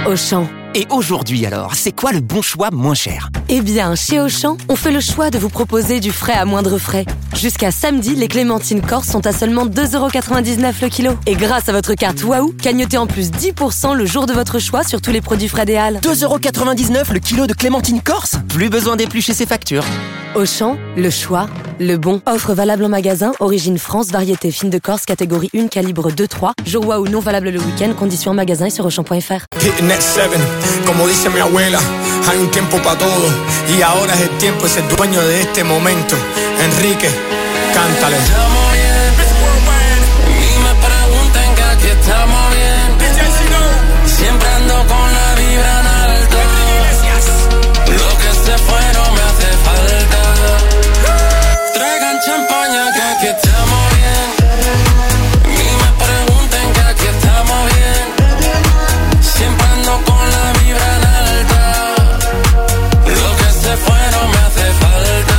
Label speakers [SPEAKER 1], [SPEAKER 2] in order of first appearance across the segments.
[SPEAKER 1] Auchan.
[SPEAKER 2] Et aujourd'hui alors, c'est quoi le bon choix moins cher ?
[SPEAKER 1] Eh bien, chez Auchan, on fait le choix de vous proposer du frais à moindre frais. Jusqu'à samedi, les clémentines corse sont à seulement 2,99€ le kilo. Et grâce à votre carte Waouh, cagnotez en plus 10% le jour de votre choix sur tous les produits frais des Halles.
[SPEAKER 2] 2,99€ le kilo de clémentine corse ? Plus besoin d'éplucher ses factures.
[SPEAKER 1] Auchan, le choix, le bon. Offre valable en magasin, origine France, variété fine de Corse, catégorie 1, calibre 2-3. Jour Waouh non valable le week-end, conditions en magasin et sur Auchan.fr.
[SPEAKER 3] Hit next 7, como dice mi abuela, hay un tiempo para todo y ahora es el tiempo de ser dueño de este momento. Enrique, cántale.
[SPEAKER 4] Estamos bien, y me preguntan que aquí estamos bien. Siempre ando con la vibra en alto. Lo que se fue no me hace falta. Traigan champaña que aquí estamos bien. Y me preguntan que aquí estamos bien. Siempre ando con la vibra en alta. Lo que se fue no me hace falta.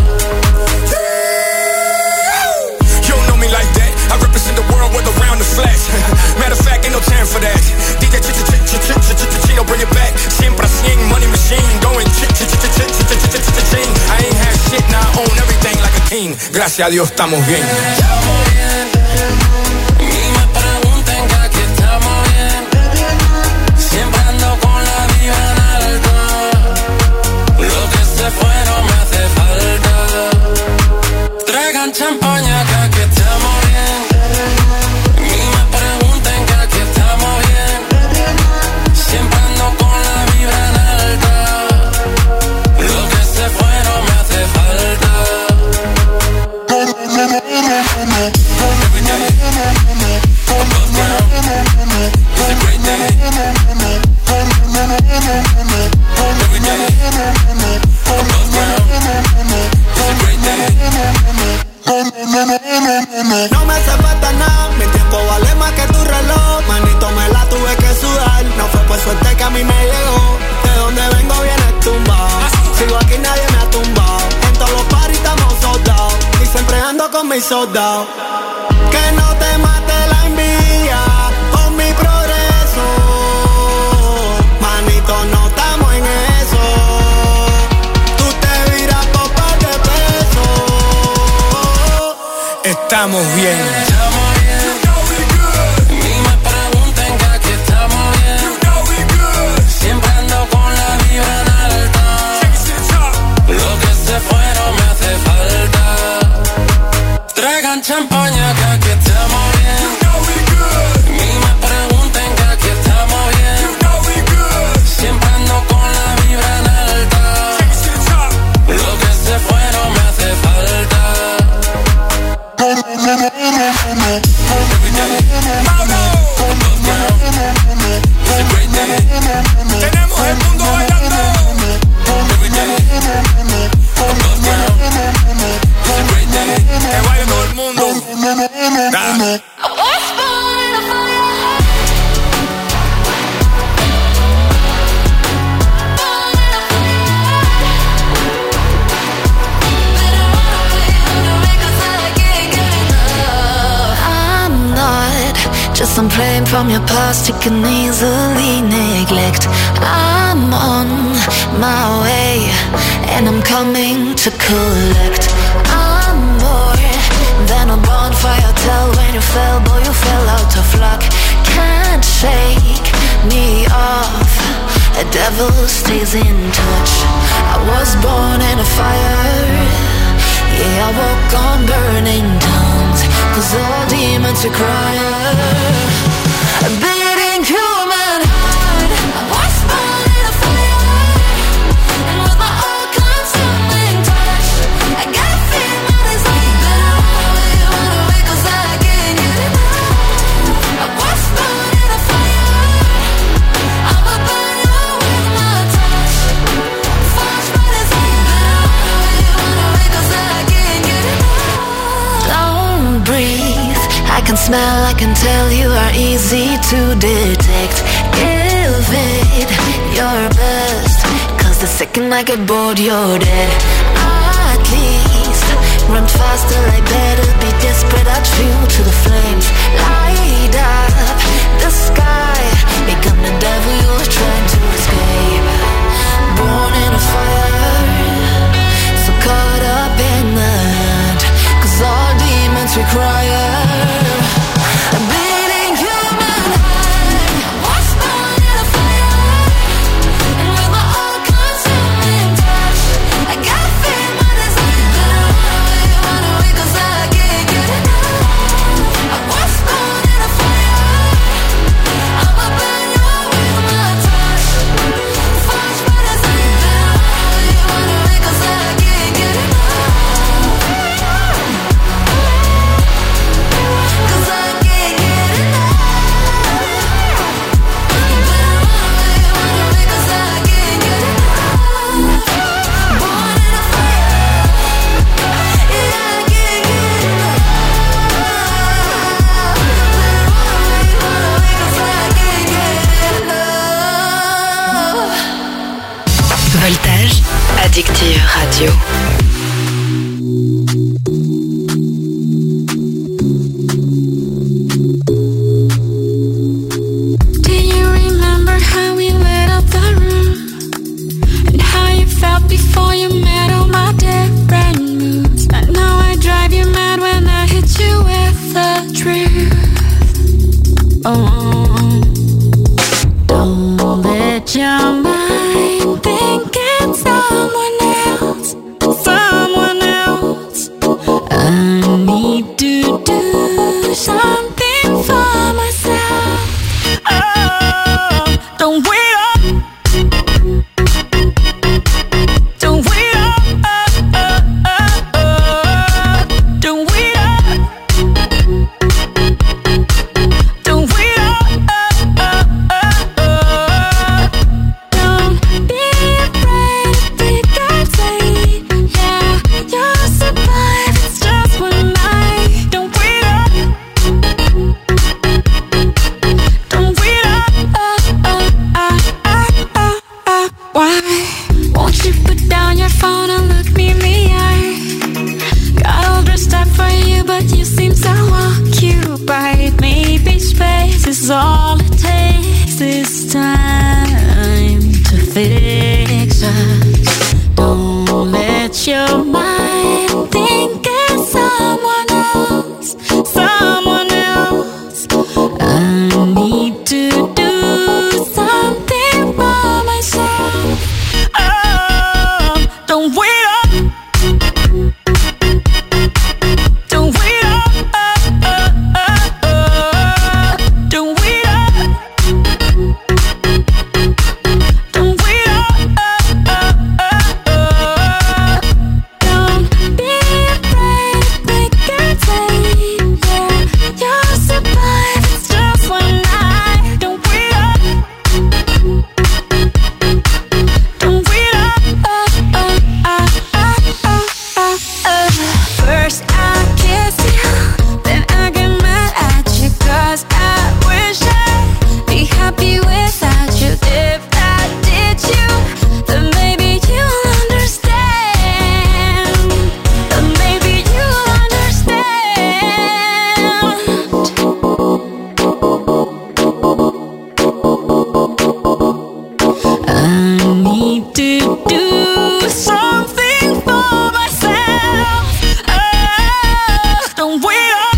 [SPEAKER 3] You don't know me like that. I represent the world with around the flesh. Matter of fact, ain't no time for that. DJ Chino, bring it back. Siempre así, money machine, going ching. I ain't had shit, now I own everything like a king. Gracias a Dios estamos bien.
[SPEAKER 4] Estamos bien. Y me preguntan que aquí estamos bien. Siempre ando con la vibra en alto. Lo que se fue no me hace falta. Traigan champaña que aquí estamos bien. Y me preguntan que aquí estamos bien. Siempre ando con la vibra en alta. Lo que se fue no me hace falta. Every day, above ground, it's a great day. Every day, above ground, it's a great day.
[SPEAKER 5] No me hace falta nada, mi tiempo vale más que tu reloj. Manito, me la tuve que sudar. No fue por suerte que a mí me llegó. De donde vengo viene tumbado. Sigo aquí, nadie me ha tumbado. En todos los parties estamos soldados. Y siempre ando con mis soldados. Que no te mate la envidia por mi progreso. Manito, no estamos en eso. Tú te viras por par de pesos.
[SPEAKER 3] Estamos bien.
[SPEAKER 4] Estamos bien. Y me preguntan que aquí estamos bien. Siempre ando con la vibra en alta. Lo que se fue no me hace falta. Traigan champaña que aquí estamos bien. Y me preguntan que aquí estamos bien. Siempre ando con la vibra en alta. Lo que se fue no me hace falta. Every day, above ground, it's a great day.
[SPEAKER 3] Tenemos el mundo bailando.
[SPEAKER 4] Every day, above ground, it's a great day.
[SPEAKER 3] Que baile todo el mundo. Nah.
[SPEAKER 6] Just some blame from your past you can easily neglect. I'm on my way and I'm coming to collect. I'm more than a bonfire. Tell when you fell, boy, you fell out of luck. Can't shake me off. A devil stays in touch. I was born in a fire. Yeah, I walk on burning tongues. 'Cause all demons are crying. A beating human heart. I was born in a fire. And with my all-consuming touch, I gotta feel my desire. Better run away, 'cause I can't get enough. I was born in a fire. I'ma burn you with my touch. Forge my desire. Better run away, 'cause I can't get enough. Don't breathe. I can smell, I can tell you are easy to detect. Give it your best, 'cause the second I get bored, you're dead. At least run faster, I better be desperate. Add fuel to the flames. Light up the sky, become the devil you were trying. Voltage, Addictive Radio.
[SPEAKER 7] Do you remember how we lit up the room? And how you felt before you met all my different moods? I know I drive you mad when I hit you with the truth. Oh, don't let your mind think it's someone else, someone else. I need to do something for myself. Oh, don't wait up. Don't wait up. Don't wait up. Don't wait up. Don't be afraid to take a date. Yeah, you'll survive. It's just one night. Don't wait up. Don't wait up. Why won't you put down your phone and look me in the eye? Got all dressed up for you, but you seem so occupied. Maybe space is all it takes this time to fix us. Don't let your mind think it's someone else, someone else. I need to do something for myself. Oh, don't wait up. Don't wait up. Don't wait up. Don't wait up. Don't be afraid to take a date. Yeah, you'll survive. It's just one night. Don't wait up. Don't wait up. First I kiss you, then I get mad at you, 'cause I wish I'd be happy without you. If I did you, then maybe you'll understand. Then maybe you'll understand. I need to do something for myself. Oh, don't wait up.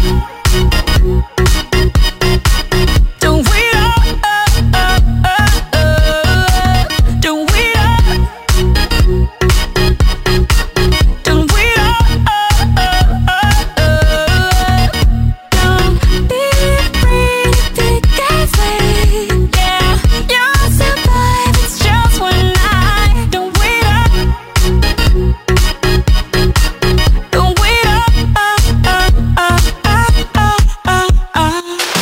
[SPEAKER 7] Don't wait up. Don't wait up. Don't wait up. Don't be afraid to take a date. Yeah, you'll survive. It's just one night. Don't wait up. Don't wait up.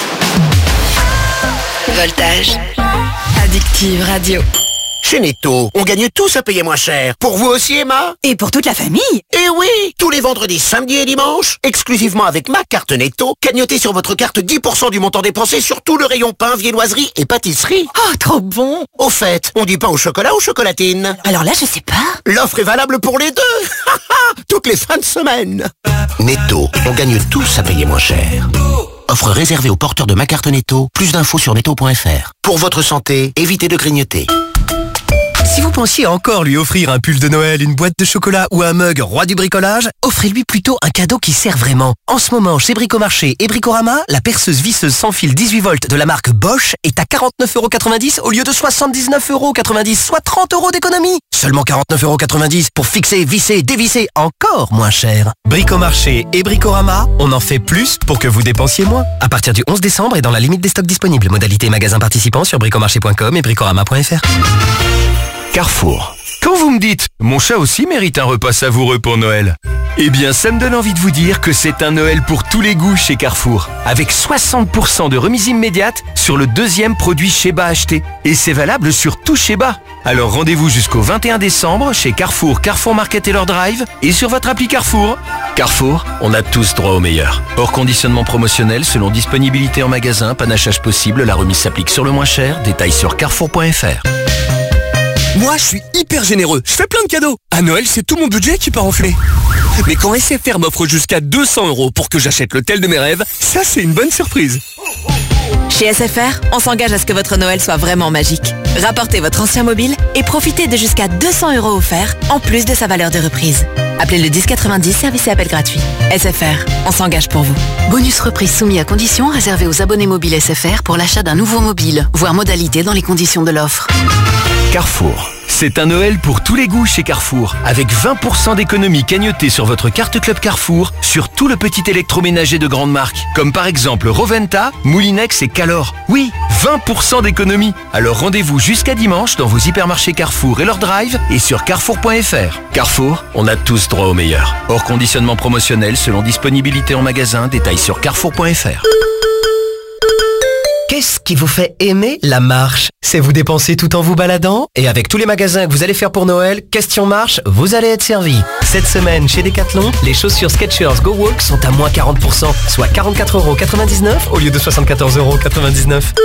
[SPEAKER 6] Voltage, Addictive Radio.
[SPEAKER 8] Chez Netto, on gagne tous à payer moins cher. Pour vous aussi, Emma?
[SPEAKER 9] Et pour toute la famille.
[SPEAKER 8] Eh oui! Tous les vendredis, samedis et dimanches, exclusivement avec ma carte Netto, cagnotez sur votre carte 10% du montant dépensé sur tout le rayon pain, viennoiserie et pâtisserie.
[SPEAKER 9] Oh, trop bon.
[SPEAKER 8] Au fait, on dit pain au chocolat ou chocolatine?
[SPEAKER 9] Alors là, je sais pas.
[SPEAKER 8] L'offre est valable pour les deux. Toutes les fins de semaine. Netto, on gagne tous à payer moins cher. Offre réservée aux porteurs de ma carte Netto. Plus d'infos sur netto.fr. Pour votre santé, évitez de grignoter.
[SPEAKER 2] Si vous pensiez encore lui offrir un pull de Noël, une boîte de chocolat ou un mug roi du bricolage, offrez-lui plutôt un cadeau qui sert vraiment. En ce moment, chez Bricomarché et Bricorama, la perceuse visseuse sans fil 18 volts de la marque Bosch est à 49,90 € au lieu de 79,90 €, soit 30 € d'économie. Seulement 49,90 € pour fixer, visser, dévisser, encore moins cher. Bricomarché et Bricorama, on en fait plus pour que vous dépensiez moins. À partir du 11 décembre et dans la limite des stocks disponibles. Modalité magasin participant sur bricomarché.com et bricorama.fr.
[SPEAKER 10] Carrefour. Quand vous me dites « Mon chat aussi mérite un repas savoureux pour Noël », eh bien ça me donne envie de vous dire que c'est un Noël pour tous les goûts chez Carrefour, avec 60% de remise immédiate sur le deuxième produit Sheba acheté. Et c'est valable sur tout Sheba. Alors rendez-vous jusqu'au 21 décembre chez Carrefour, Carrefour Market et leur Drive et sur votre appli Carrefour. Carrefour, on a tous droit au meilleur. Hors conditionnement promotionnel, selon disponibilité en magasin, panachage possible, la remise s'applique sur le moins cher. Détails sur carrefour.fr.
[SPEAKER 11] Moi, je suis hyper généreux. Je fais plein de cadeaux. À Noël, c'est tout mon budget qui part en fumée. Mais quand SFR m'offre jusqu'à 200 € pour que j'achète l'hôtel de mes rêves, ça, c'est une bonne surprise.
[SPEAKER 12] Chez SFR, on s'engage à ce que votre Noël soit vraiment magique. Rapportez votre ancien mobile et profitez de jusqu'à 200 € offerts, en plus de sa valeur de reprise. Appelez le 1090, service et appel gratuit. SFR, on s'engage pour vous.
[SPEAKER 13] Bonus reprise soumis à conditions, réservé aux abonnés mobiles SFR pour l'achat d'un nouveau mobile. Voir modalité dans les conditions de l'offre.
[SPEAKER 10] Carrefour. C'est un Noël pour tous les goûts chez Carrefour. Avec 20% d'économie cagnotée sur votre carte Club Carrefour sur tout le petit électroménager de grande marque. Comme par exemple Roventa, Moulinex et Calor. Oui, 20% d'économie. Alors rendez-vous jusqu'à dimanche dans vos hypermarchés Carrefour et leur drive et sur carrefour.fr. Carrefour, on a tous droit au meilleur. Hors conditionnement promotionnel selon disponibilité en magasin. Détails sur carrefour.fr.
[SPEAKER 2] Qu'est-ce qui vous fait aimer la marche? C'est vous dépenser tout en vous baladant? Et avec tous les magasins que vous allez faire pour Noël, question marche, vous allez être servi. Cette semaine, chez Decathlon, les chaussures Skechers Go Walk sont à moins 40%, soit 44,99 € au lieu de 74,99 €.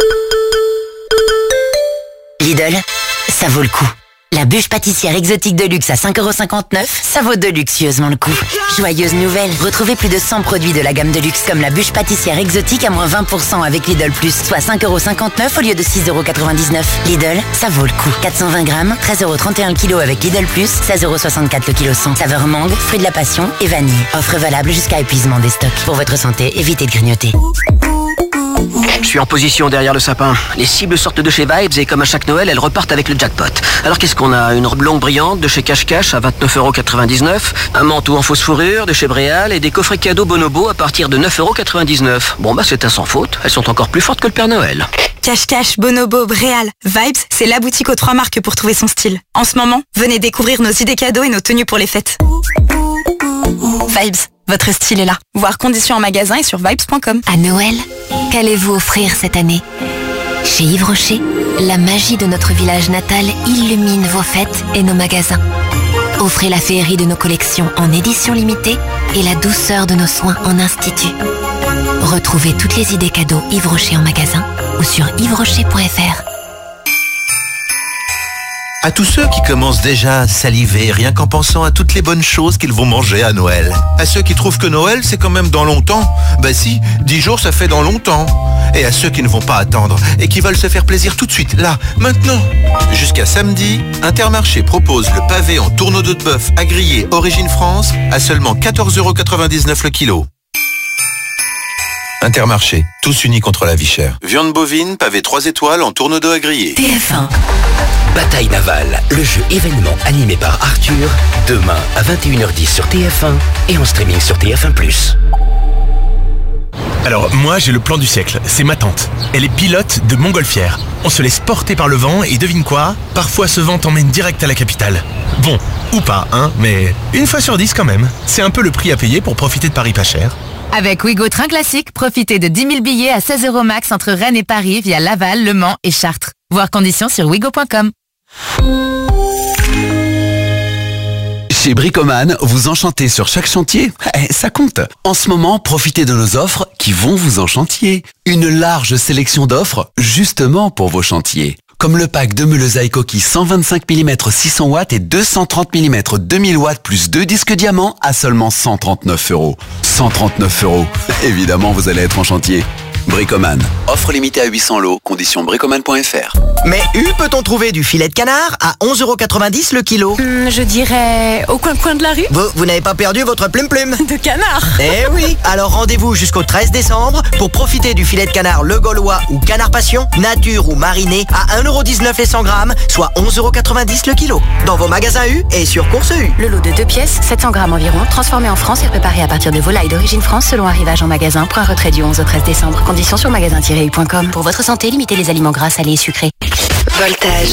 [SPEAKER 14] Lidl, ça vaut le coup. La bûche pâtissière exotique de luxe à 5,59 €, ça vaut deluxieusement le coup. Joyeuse nouvelle, retrouvez plus de 100 produits de la gamme de luxe comme la bûche pâtissière exotique à moins 20% avec Lidl Plus, soit 5,59 € au lieu de 6,99 €. Lidl, ça vaut le coup. 420 grammes, 13,31 € le kilo avec Lidl Plus, 16,64 € le kilo 100. Saveur mangue, fruit de la passion et vanille. Offre valable jusqu'à épuisement des stocks. Pour votre santé, évitez de grignoter.
[SPEAKER 8] Je suis en position derrière le sapin. Les cibles sortent de chez Vibes et comme à chaque Noël, elles repartent avec le jackpot. Alors qu'est-ce qu'on a? Une robe longue brillante de chez Cache Cache à 29,99 €, un manteau en fausse fourrure de chez Bréal et des coffrets cadeaux Bonobo à partir de 9,99 €. Bon bah c'est un sans faute, elles sont encore plus fortes que le Père Noël.
[SPEAKER 15] Cache Cache, Bonobo, Bréal, Vibes, c'est la boutique aux 3 marques pour trouver son style. En ce moment, venez découvrir nos idées cadeaux et nos tenues pour les fêtes. Vibes, votre style est là. Voir conditions en magasin et sur vibes.com.
[SPEAKER 13] À Noël, qu'allez-vous offrir cette année?
[SPEAKER 14] Chez Yves Rocher, la magie de notre village natal illumine vos fêtes et nos magasins. Offrez la féerie de nos collections en édition limitée et la douceur de nos soins en institut. Retrouvez toutes les idées cadeaux Yves Rocher en magasin ou sur yvesrocher.fr.
[SPEAKER 16] À tous ceux qui commencent déjà à saliver rien qu'en pensant à toutes les bonnes choses qu'ils vont manger à Noël. À ceux qui trouvent que Noël c'est quand même dans longtemps. Bah si, 10 jours ça fait dans longtemps. Et à ceux qui ne vont pas attendre et qui veulent se faire plaisir tout de suite, là, maintenant. Jusqu'à samedi, Intermarché propose le pavé en tourneau de bœuf à griller Origine France à seulement 14,99 € le kilo. Intermarché, tous unis contre la vie chère. Viande bovine, pavé 3 étoiles en tourneau d'eau à griller.
[SPEAKER 8] TF1. Bataille navale, le jeu événement animé par Arthur, demain à 21h10 sur TF1 et en streaming sur TF1+.
[SPEAKER 17] Alors moi j'ai le plan du siècle, c'est ma tante. Elle est pilote de Montgolfière. On se laisse porter par le vent et devine quoi? Parfois ce vent t'emmène direct à la capitale. Bon, ou pas, hein, mais une fois sur 10 quand même. C'est un peu le prix à payer pour profiter de Paris pas cher.
[SPEAKER 12] Avec Ouigo Train Classique, profitez de 10 000 billets à 16 € max entre Rennes et Paris via Laval, Le Mans et Chartres. Voir conditions sur ouigo.com.
[SPEAKER 18] Chez Bricoman, vous enchantez sur chaque chantier, ça compte. En ce moment, profitez de nos offres qui vont vous enchantier. Une large sélection d'offres justement pour vos chantiers. Comme le pack de meules à coquilles 125 mm 600 watts et 230 mm 2000 watts plus 2 disques diamants à seulement 139 €. 139 €. Évidemment, vous allez être en chantier. Bricoman. Offre limitée à 800 lots. Conditions bricoman.fr.
[SPEAKER 19] Mais peut-on trouver du filet de canard à 11,90 € le kilo?
[SPEAKER 15] Je dirais au coin de la rue.
[SPEAKER 19] Vous n'avez pas perdu votre plume
[SPEAKER 15] de canard?
[SPEAKER 19] Eh oui. Alors rendez-vous jusqu'au 13 décembre pour profiter du filet de canard Le Gaulois ou Canard Passion, nature ou mariné à 1,19 € les 100 grammes, soit 11,90 € le kilo. Dans vos magasins U et sur Course U.
[SPEAKER 13] Le lot de 2 pièces, 700 grammes environ, transformé en France et préparé à partir de volailles d'origine France selon arrivage en magasin. Point retrait du 11 au 13 décembre. Conditions sur magasin-u.com.
[SPEAKER 14] Pour votre santé, limitez les aliments gras, salés et sucrés.
[SPEAKER 6] Voltage.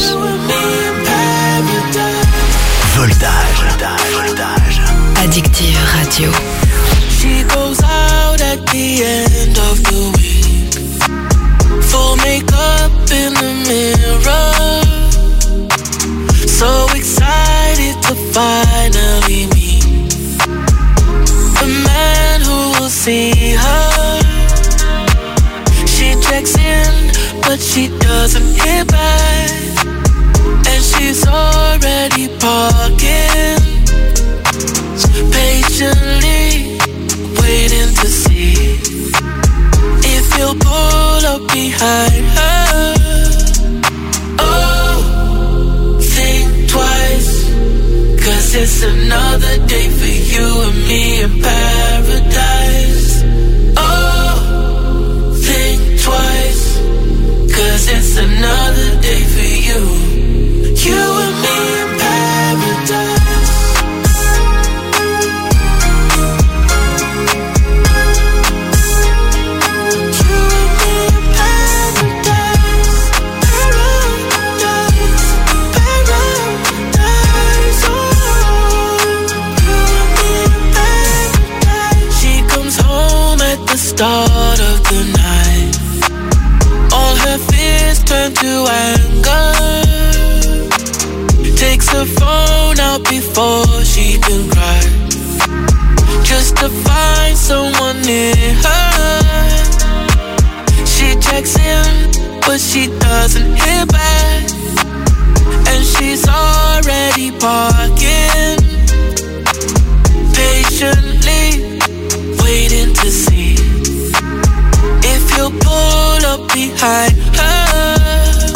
[SPEAKER 8] Voltage.
[SPEAKER 6] Addictive Radio.
[SPEAKER 4] She goes out at the end of the week. Full makeup in the mirror. So excited to finally meet the man who will see her. She checks in, but she doesn't hear back. And she's all behind her. Oh, think twice, 'cause it's another day for you and me in paradise. Oh, think twice, 'cause it's another day for you. You and me in paradise. Start of the night, all her fears turn to anger. Takes her phone out before she can cry, just to find someone near her. She checks in, but she doesn't hear back, and she's already parking, patiently waiting to see if you'll pull up behind her.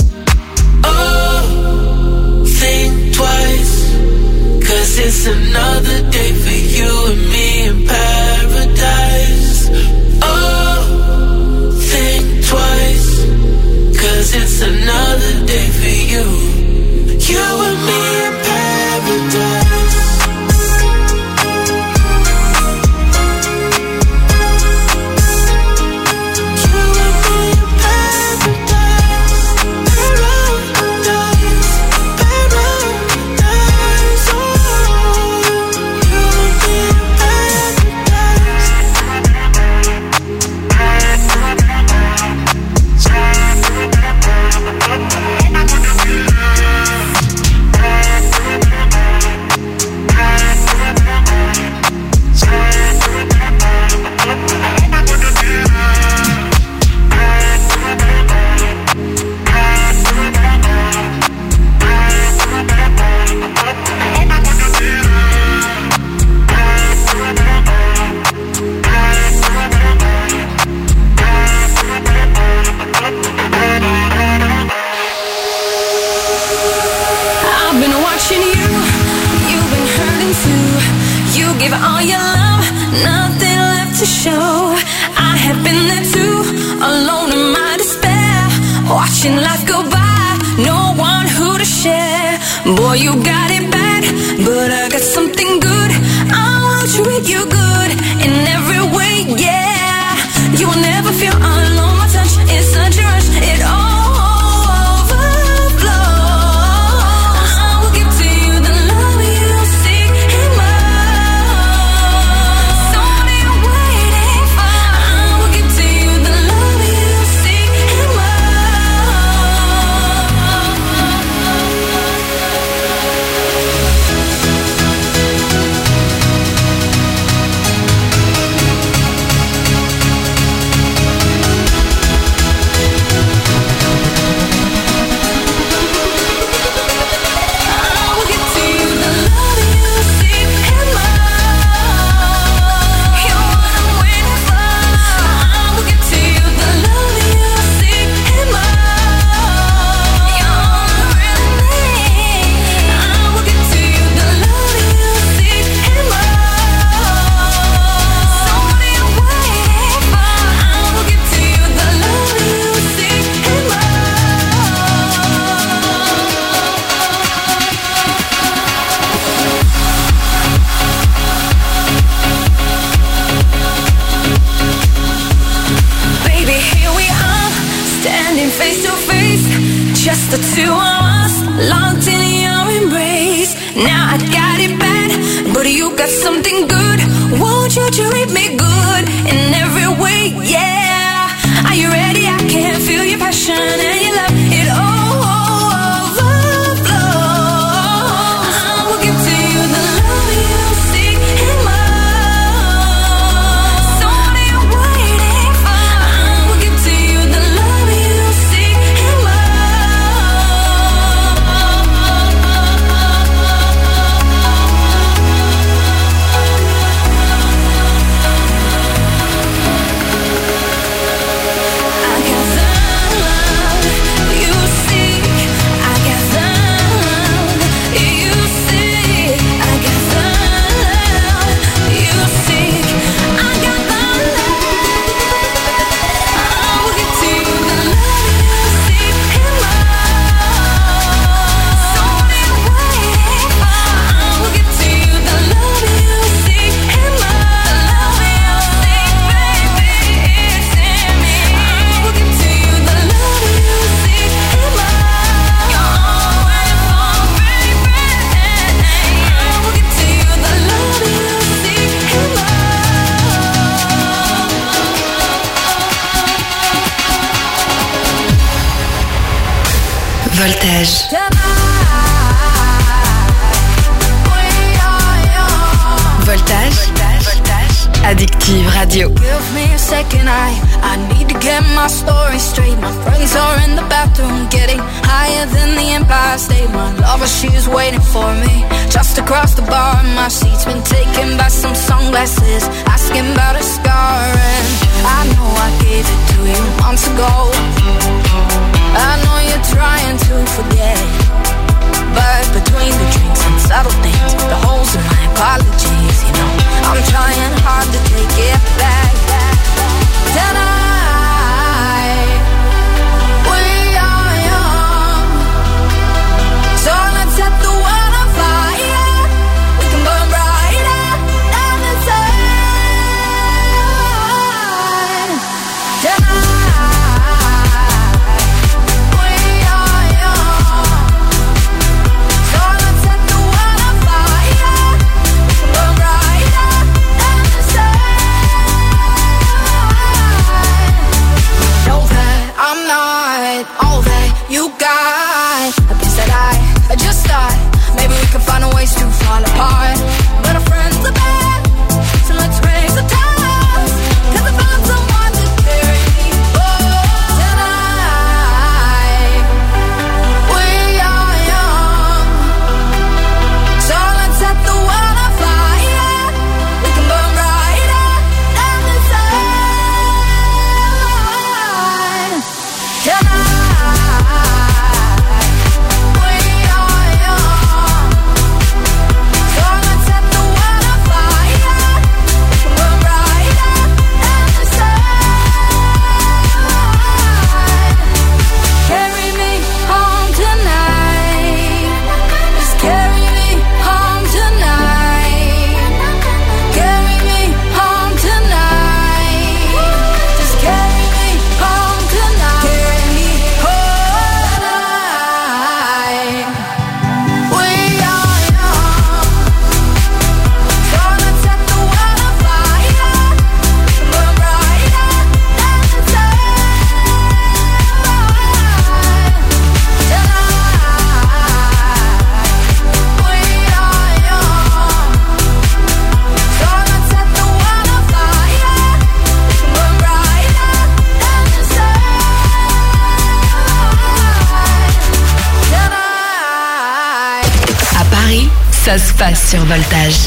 [SPEAKER 4] Oh, think twice, 'cause it's another day for you and me in paradise. Oh, think twice, 'cause it's another day for you. You and me in paradise.
[SPEAKER 7] Give all your love, nothing left to show. I have been there too, alone in my despair, watching life go by, no one who to share. Boy, you got it bad, but I got something good. I will treat you good in every way, yeah. You will never feel alone, my touch is such a rush, it all the two of us, locked in your embrace. Now I got it bad, but you got something good. Won't you treat me good in every way, yeah. Are you ready? I can feel your passion and your love, it all overflows. I will give to you the love you seek and more. So what are you waiting for? I will give to you the love you seek and more. I got
[SPEAKER 15] Voltage. Addictive Radio.
[SPEAKER 7] Give me a second, I need to get my story straight. My friends are in the bathroom, getting higher than the Empire State. My lover, she's waiting for me just across the bar. My seat's been taken by some sunglasses, asking about a scar. And I know I gave it to you months ago. I know you're trying to forget, but between the drinks and subtle things, the holes in my apologies, you know, I'm trying hard to take it back. Tonight, we are young, so let's set the world on fire. We can burn brighter than the sun. Tonight. You got a piece that I just thought maybe we could find a ways to fall apart, but our friends are back, so let's raise a toast, 'cause I found someone to carry me tonight. We are young, so let's set the world on fire. We can burn brighter than the sun tonight.
[SPEAKER 15] Ça se passe sur Voltage.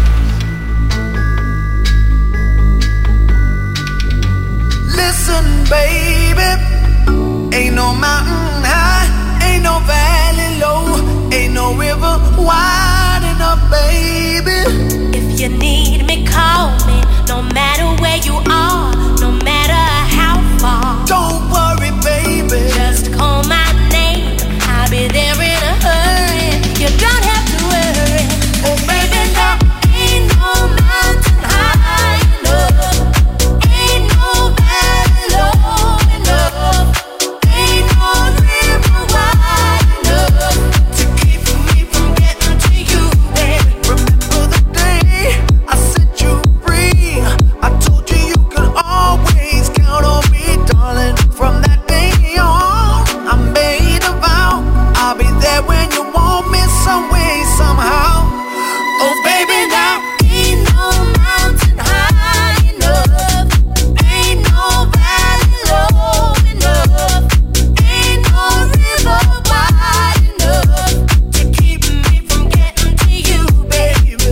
[SPEAKER 5] Listen, baby, ain't no mountain high, ain't no valley low, ain't no river wide enough, baby.
[SPEAKER 20] If you need me, call me, no matter where you are, no matter how far.
[SPEAKER 5] Don't worry, baby,
[SPEAKER 20] just call my name, I'll be there in a hurry. You don't have to worry. Oh, baby, there ain't no mountain high enough, ain't no valley low enough, ain't no river wide enough to keep me from getting to you, baby.
[SPEAKER 5] Remember the day I set you free, I told you you could always count on me, darling. From that day on, I made a vow, I'll be there when you want me, some way, somehow.
[SPEAKER 20] Oh, baby, now ain't no mountain high enough, ain't no valley low enough, ain't no river wide enough to keep me from getting to you, baby.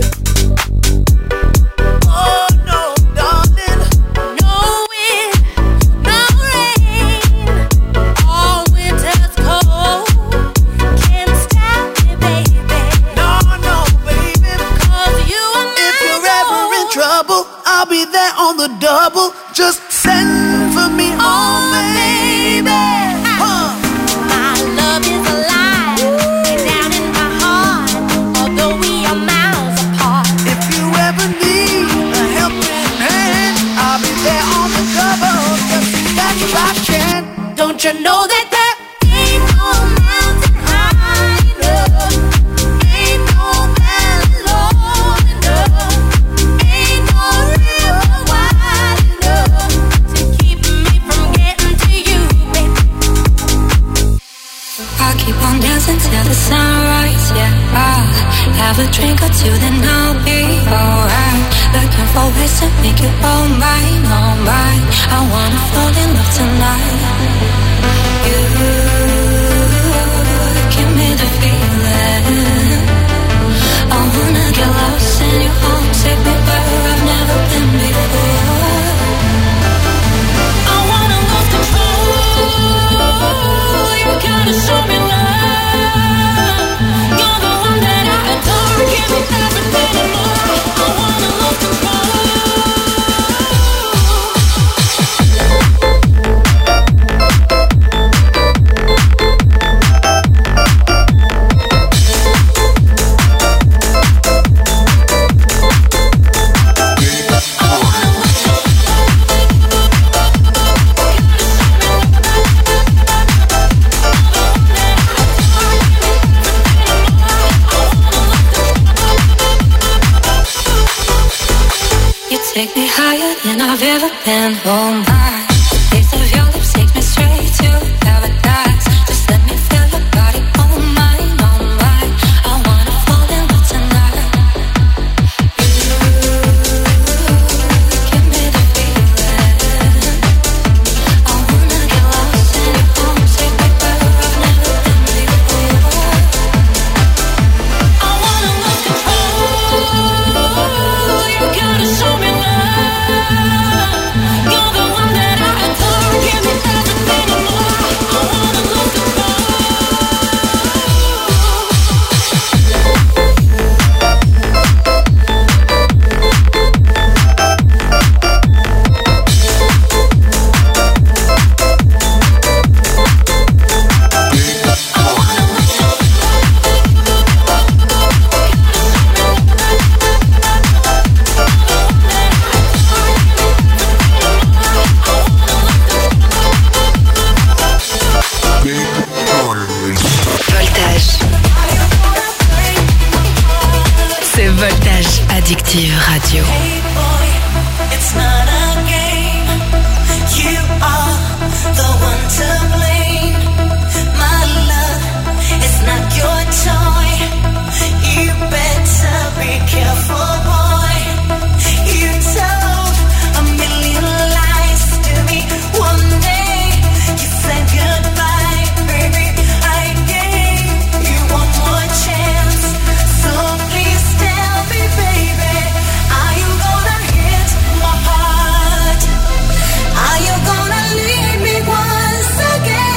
[SPEAKER 5] Oh, no, darling,
[SPEAKER 20] no wind, no rain, all winter's cold can't stop me, baby.
[SPEAKER 5] no, baby.
[SPEAKER 20] 'Cause you are
[SPEAKER 5] If you're ever in trouble, I'll be there on the double. Just send for me, oh, baby.
[SPEAKER 20] my love is alive, deep down in my heart, although we are miles apart.
[SPEAKER 5] If you ever need a helping hand, I'll be there on the double. Just that's what I can.
[SPEAKER 20] Don't you know that there ain't no mountain high enough, ain't no valley low enough, ain't no river wide enough to keep me from getting
[SPEAKER 7] the sunrise, yeah. I'll have a drink or two, then I'll be alright. Looking for ways to make you all mine, all mine. I wanna fall in love tonight. You give me the feeling. I wanna get lost in your arms, take me where I've never been before. I wanna lose control. You gotta show me love. You're the one that I adore. Give me everything and more. I wanna lose control. Take me higher than I've ever been. Oh my, taste of your lips takes me straight to paradise. Just let me feel your body, oh mine, oh mine. I wanna fall in love tonight. You give me the feeling. I wanna get lost in your arms, take me where I've never been before. I wanna lose control. You gotta show me. You're the one that I adore. Give me everything and more. I wanna lose
[SPEAKER 12] Voltage Addictive Radio.
[SPEAKER 20] It's not a game. You are the one to blame. My love, it's not your toy. You better be careful, boy. You told a million lies to me one day. You said goodbye, baby. I gave you one more chance. So please tell me, baby, are you gonna hit my heart? Are you gonna leave me once again?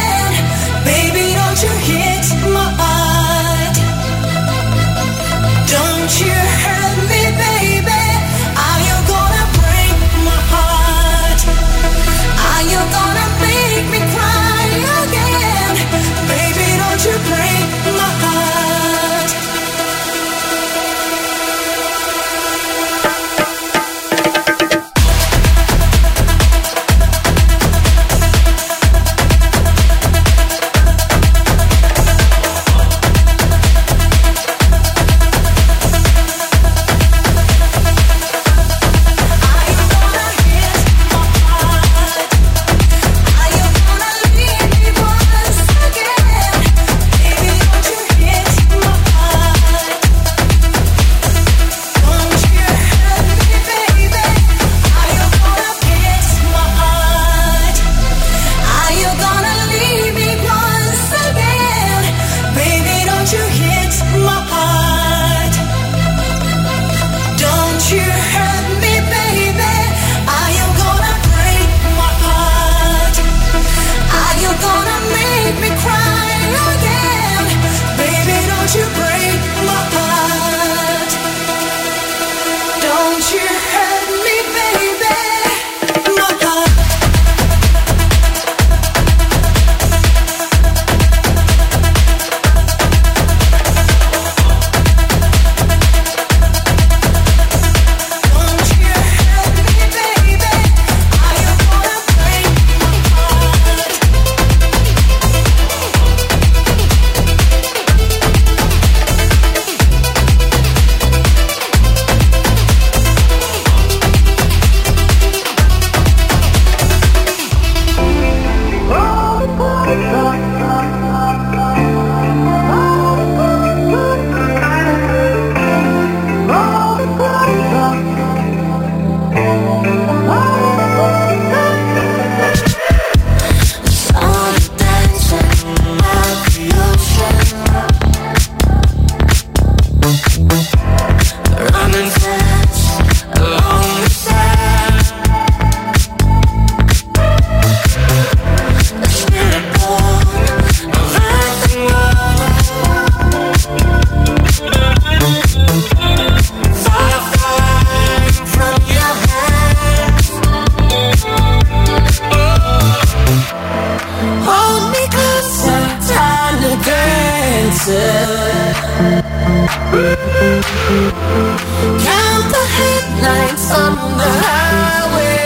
[SPEAKER 20] Count the headlights on the highway.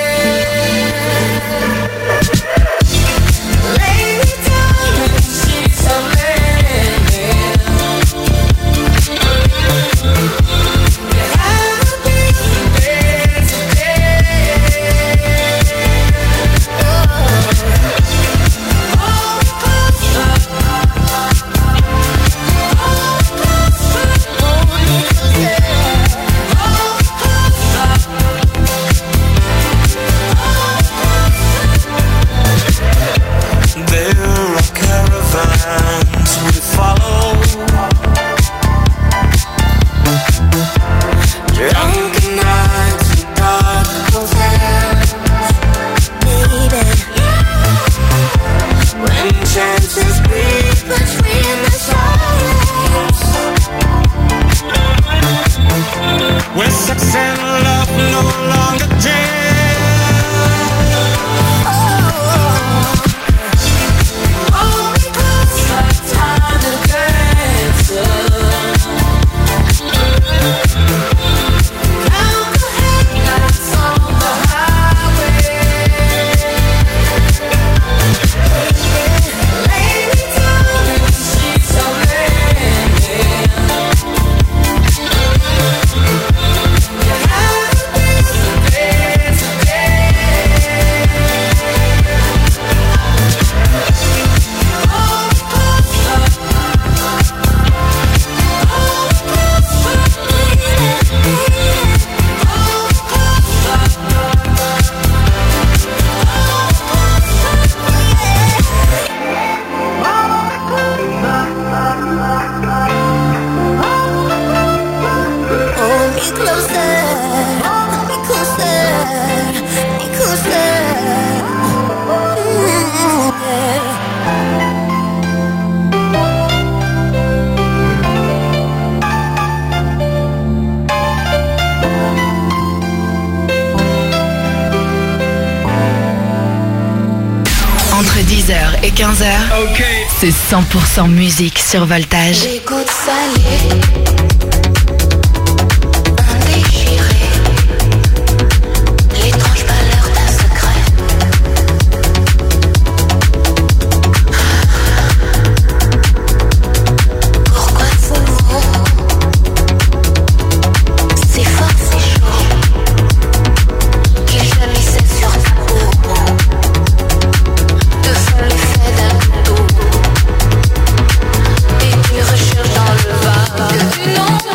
[SPEAKER 20] Lay me down in sheets of linen. You had a big day today.
[SPEAKER 3] Where sex and love no longer time to dance. Count the headlights on the highway. Lay me down in sheets of linen.
[SPEAKER 15] Entre 10h et 15h, c'est 100% musique sur Voltage.
[SPEAKER 20] Écoute salé.
[SPEAKER 7] Dans le vague, tu n'en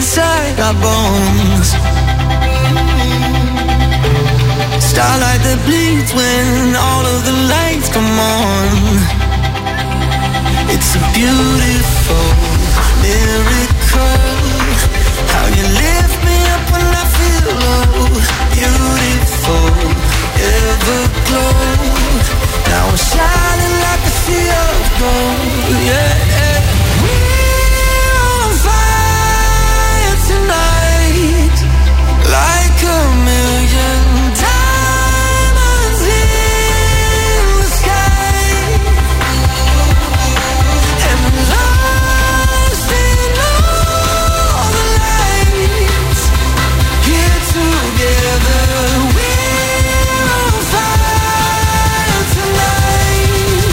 [SPEAKER 5] inside our bones. Starlight that bleeds when all of the lights come on. It's a beautiful miracle. How you lift me up when I feel low. Beautiful, everglow. Now I'm shining like a sea of gold. Yeah. We're on fire tonight, like a million diamonds in the sky. And we're lost in all the lights. Here together, we're on fire tonight.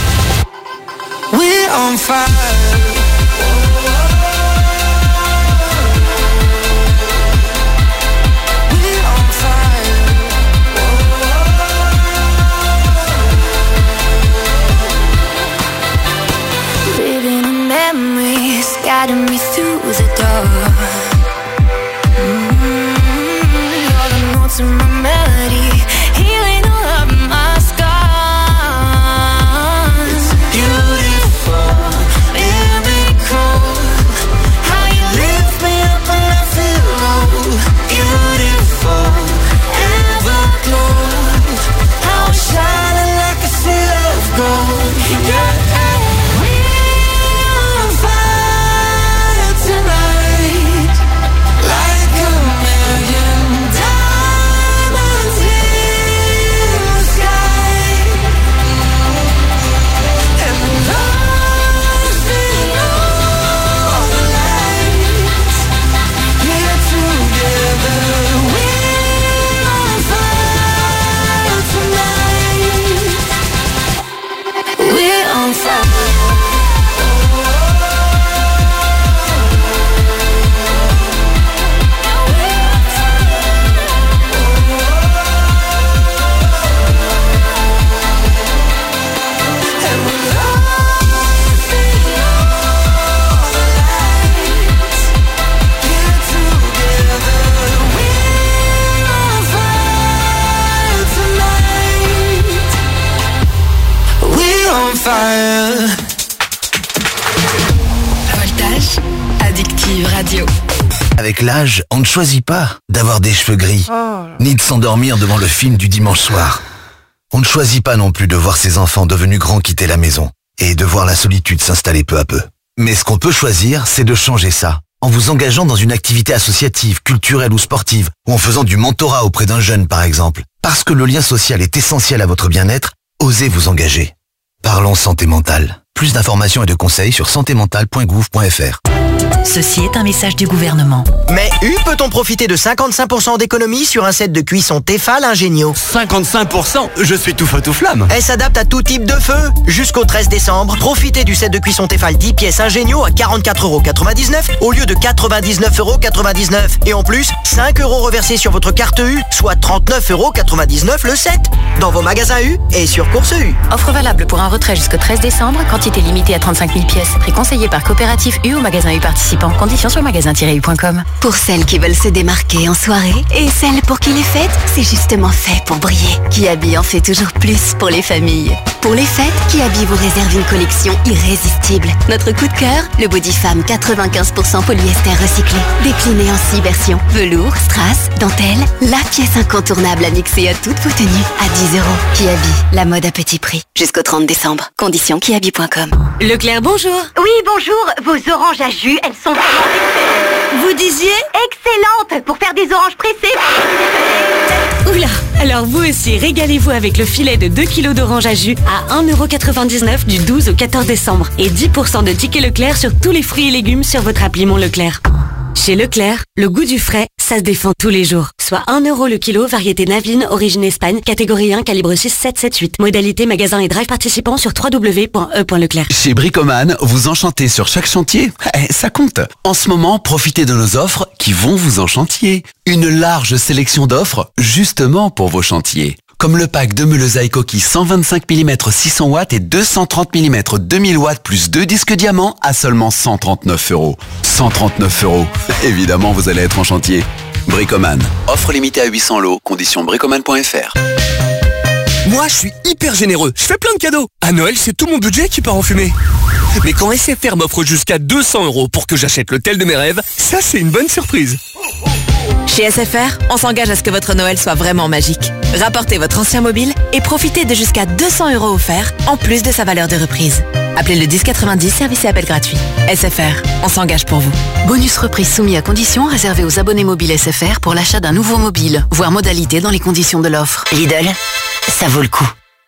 [SPEAKER 5] We're on fire.
[SPEAKER 7] Living in memories, guiding me through the dark. All the notes in my melody, healing all of my scars.
[SPEAKER 5] It's a beautiful miracle. How you lift me up when I feel low. Beautiful, everglow. How I'm shining like a sea of gold. Yeah. We're on fire tonight, like a million diamonds in the sky. And we're lost in all the lights. Here together, we're on fire tonight. We're on fire. And we're lost in all the lights. Here together, we're on fire tonight. We're on fire.
[SPEAKER 15] Voltage, Addictive Radio.
[SPEAKER 8] Avec l'âge, on ne choisit pas d'avoir des cheveux gris, ni de s'endormir devant le film du dimanche soir. On ne choisit pas non plus de voir ses enfants devenus grands quitter la maison et de voir la solitude s'installer peu à peu. Mais ce qu'on peut choisir, c'est de changer ça, en vous engageant dans une activité associative, culturelle ou sportive, ou en faisant du mentorat auprès d'un jeune par exemple. Parce que le lien social est essentiel à votre bien-être, osez vous engager. Parlons santé mentale. Plus d'informations et de conseils sur santémentale.gouv.fr.
[SPEAKER 9] Ceci est un message du gouvernement.
[SPEAKER 19] Mais peut-on profiter de 55% d'économie sur un set de cuisson Tefal Ingenio?
[SPEAKER 11] 55%? Je suis tout feu tout flamme.
[SPEAKER 19] Elle s'adapte à tout type de feu. Jusqu'au 13 décembre, profitez du set de cuisson Tefal 10 pièces Ingenio à 44,99€ au lieu de 99,99€. Et en plus, 5 € reversés sur votre carte U, soit 39,99€ le set. Dans vos magasins U et sur Course U.
[SPEAKER 13] Offre valable pour un retrait jusqu'au 13 décembre, quantité limitée à 35 000 pièces. Prix conseillé par Coopérative U au magasin U participant. Conditions sur magasin-u.com.
[SPEAKER 21] Pour celles qui veulent se démarquer en soirée et celles pour qui les fêtes, c'est justement fait pour briller. Kiabi en fait toujours plus pour les familles. Pour les fêtes, Kiabi vous réserve une collection irrésistible. Notre coup de cœur, le Body Femme 95% polyester recyclé. Décliné en 6 versions. Velours, strass, dentelle, la pièce incontournable à mixer à toutes vos tenues à 10 €. Kiabi, la mode à petit prix. Jusqu'au 30 décembre. Conditions kiabi.com.
[SPEAKER 1] Leclerc, bonjour.
[SPEAKER 22] Oui, bonjour. Vos oranges à jus, elles sont vraiment excellentes.
[SPEAKER 1] Vous disiez?
[SPEAKER 22] Excellentes pour faire des oranges pressées.
[SPEAKER 1] Oula. Alors vous aussi, régalez-vous avec le filet de 2 kg d'orange à jus à 1,99€ du 12 au 14 décembre. Et 10% de tickets Leclerc sur tous les fruits et légumes sur votre appli Mon Leclerc. Chez Leclerc, le goût du frais, ça se défend tous les jours. Soit 1 € le kilo, variété Navine, origine Espagne, catégorie 1, calibre 6,778. Modalité magasin et drive participants sur www.e.leclerc.
[SPEAKER 18] Chez Bricoman, vous enchantez sur chaque chantier, ça compte. En ce moment, profitez de nos offres qui vont vous enchantier. Une large sélection d'offres justement pour vos chantiers. Comme le pack de meules Aikoki 125 mm 600 watts et 230 mm 2000 watts plus 2 disques diamants à seulement 139 €. 139 €. Évidemment, vous allez être en chantier. Bricoman. Offre limitée à 800 lots. Conditions bricoman.fr.
[SPEAKER 11] Moi, je suis hyper généreux. Je fais plein de cadeaux. À Noël, c'est tout mon budget qui part en fumée. Mais quand SFR m'offre jusqu'à 200 € pour que j'achète le tel de mes rêves, ça, c'est une bonne surprise.
[SPEAKER 12] Chez SFR, on s'engage à ce que votre Noël soit vraiment magique. Rapportez votre ancien mobile et profitez de jusqu'à 200 € offerts, en plus de sa valeur de reprise. Appelez le 1090, service et appel gratuit. SFR, on s'engage pour vous.
[SPEAKER 2] Bonus reprise soumis à conditions réservé aux abonnés mobiles SFR pour l'achat d'un nouveau mobile. Voir modalité dans les conditions de l'offre.
[SPEAKER 14] Lidl, ça vaut le coup.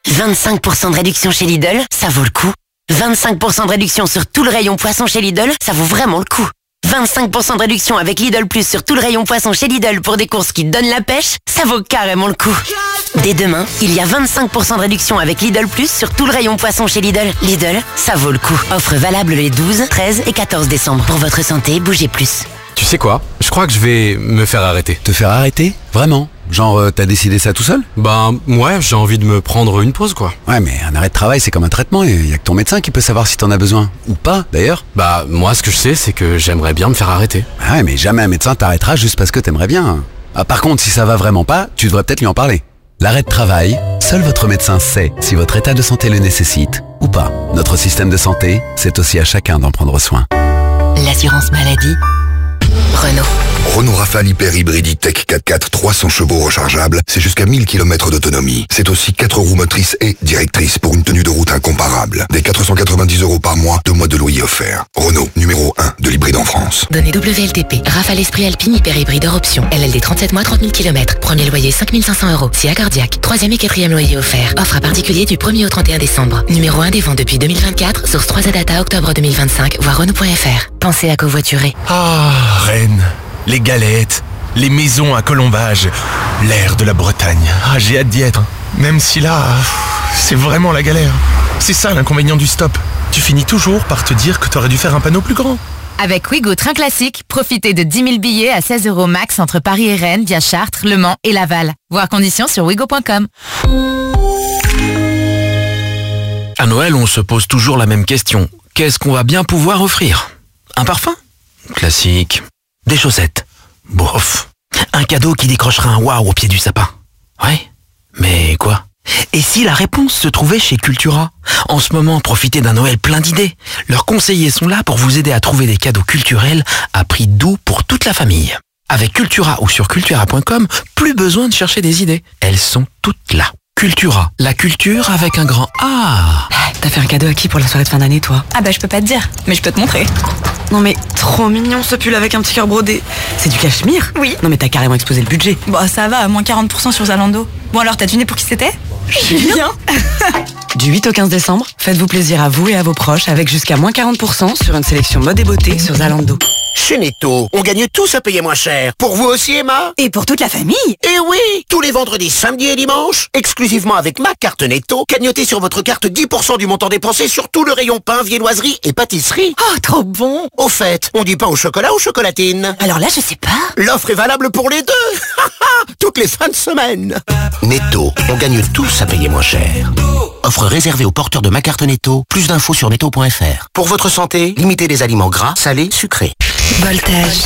[SPEAKER 14] 25% de réduction chez Lidl, ça vaut le coup. 25% de réduction sur tout le rayon poisson chez Lidl, ça vaut vraiment le coup. 25% de réduction avec Lidl Plus sur tout le rayon poisson chez Lidl pour des courses qui donnent la pêche, ça vaut carrément le coup. Dès demain, il y a 25% de réduction avec Lidl Plus sur tout le rayon poisson chez Lidl. Lidl, ça vaut le coup. Offre valable les 12, 13 et 14 décembre. Pour votre santé, bougez plus.
[SPEAKER 10] Tu sais quoi? Je crois que je vais me faire arrêter.
[SPEAKER 18] Te faire arrêter? Vraiment? Genre, t'as décidé ça tout seul?
[SPEAKER 10] Ben, ouais, j'ai envie de me prendre une pause, quoi.
[SPEAKER 18] Ouais, mais un arrêt de travail, c'est comme un traitement. Il y a que ton médecin qui peut savoir si t'en as besoin. Ou pas, d'ailleurs.
[SPEAKER 10] Bah, moi, ce que je sais, c'est que j'aimerais bien me faire arrêter.
[SPEAKER 18] Ah ouais, mais jamais un médecin t'arrêtera juste parce que t'aimerais bien. Ah, par contre, si ça va vraiment pas, tu devrais peut-être lui en parler. L'arrêt de travail, seul votre médecin sait si votre état de santé le nécessite ou pas. Notre système de santé, c'est aussi à chacun d'en prendre soin.
[SPEAKER 2] L'assurance maladie. Renault.
[SPEAKER 23] Renault Rafale Hyper Hybride E-Tech 4x4 300 chevaux rechargeable, c'est jusqu'à 1000 km d'autonomie. C'est aussi 4 roues motrices et directrices pour une tenue de route incomparable. Des 490 € par mois, 2 mois de loyer offerts. Renault, numéro 1 de l'hybride en France.
[SPEAKER 2] Données WLTP. Rafale Esprit Alpine Hyper Hybride hors option. LLD 37 mois, 30 000 km. Premier loyer 5 500 €. SIA cardiaque. Troisième et quatrième loyer offert. Offre à particulier du 1er au 31 décembre. Numéro 1 des ventes depuis 2024. Source 3 Data octobre 2025. Voir Renault.fr. Pensez à covoiturer.
[SPEAKER 17] Ah, Rennes. Les galettes, les maisons à colombage, l'air de la Bretagne. Ah, j'ai hâte d'y être. Même si là, c'est vraiment la galère. C'est ça l'inconvénient du stop. Tu finis toujours par te dire que t'aurais dû faire un panneau plus grand.
[SPEAKER 24] Avec Ouigo Train Classique, profitez de 10 000 billets à 16 € max entre Paris et Rennes via Chartres, Le Mans et Laval. Voir conditions sur ouigo.com.
[SPEAKER 25] À Noël, on se pose toujours la même question. Qu'est-ce qu'on va bien pouvoir offrir? Un parfum? Classique. Des chaussettes? Bof. Un cadeau qui décrochera un waouh au pied du sapin? Ouais. Mais quoi? Et si la réponse se trouvait chez Cultura? En ce moment, profitez d'un Noël plein d'idées. Leurs conseillers sont là pour vous aider à trouver des cadeaux culturels à prix doux pour toute la famille. Avec Cultura ou sur cultura.com, plus besoin de chercher des idées. Elles sont toutes là. Cultura, la culture avec un grand A.
[SPEAKER 26] T'as fait un cadeau à qui pour la soirée de fin d'année, toi?
[SPEAKER 27] Ah bah je peux pas te dire, mais je peux te montrer.
[SPEAKER 26] Non mais trop mignon ce pull avec un petit cœur brodé. C'est du cachemire?
[SPEAKER 27] Oui.
[SPEAKER 26] Non mais t'as carrément explosé le budget.
[SPEAKER 27] Bon ça va, moins 40% sur Zalando. Bon alors t'as deviné pour qui c'était?
[SPEAKER 26] Julien. Du 8 au 15 décembre, faites-vous plaisir à vous et à vos proches avec jusqu'à moins 40% sur une sélection mode et beauté sur Zalando.
[SPEAKER 8] Chez Netto, on gagne tous à payer moins cher. Pour vous aussi, Emma?
[SPEAKER 27] Et pour toute la famille?
[SPEAKER 8] Eh oui! Tous les vendredis, samedis et dimanches, exclusivement avec ma carte Netto, cagnotez sur votre carte 10% du montant dépensé sur tout le rayon pain, viennoiserie et pâtisserie.
[SPEAKER 27] Oh, trop bon!
[SPEAKER 8] Au fait, on dit pain au chocolat ou chocolatine?
[SPEAKER 27] Alors là, je sais pas.
[SPEAKER 8] L'offre est valable pour les deux! Toutes les fins de semaine. Netto, on gagne tous à payer moins cher. Offre réservée aux porteurs de ma carte Netto. Plus d'infos sur netto.fr. Pour votre santé, limitez les aliments gras, salés, sucrés.
[SPEAKER 2] Voltage.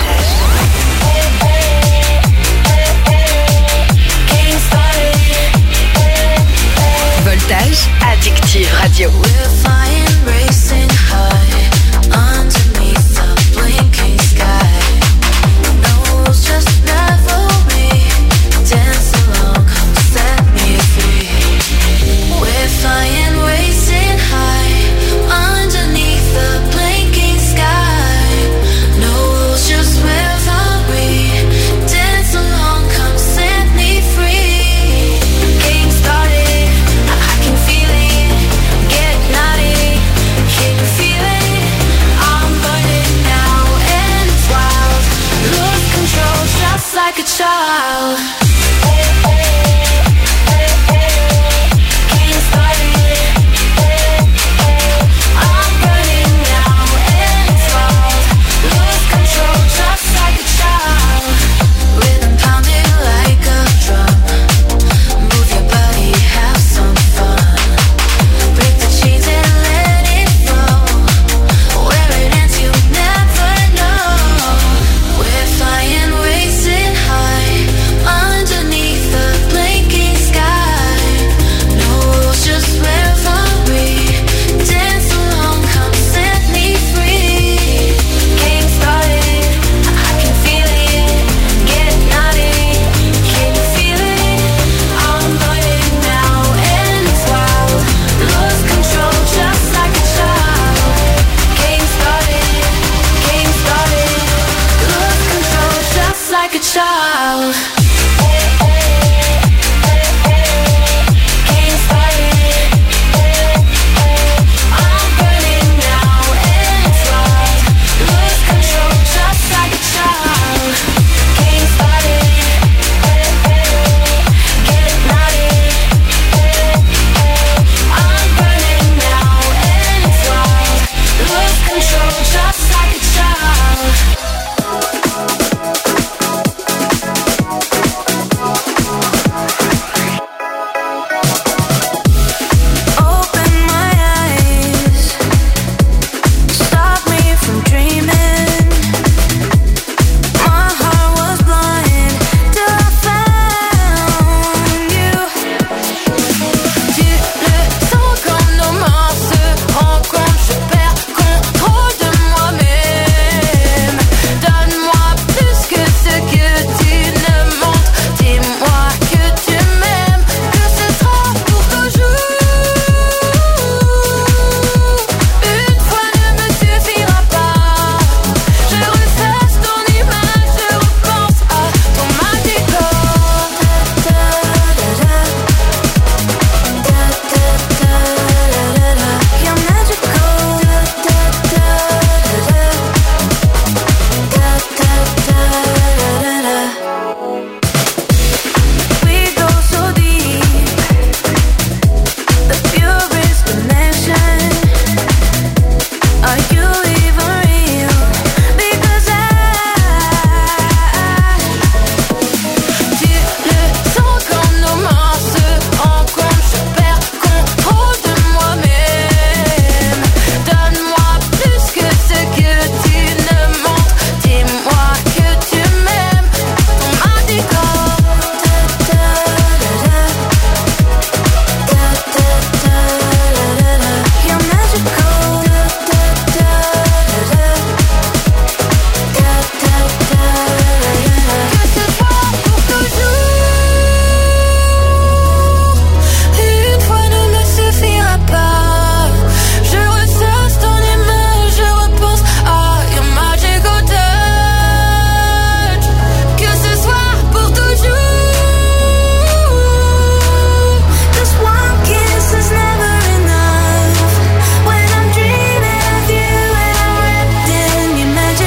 [SPEAKER 2] Voltage, Addictive Radio.
[SPEAKER 20] Like a child. Move your love.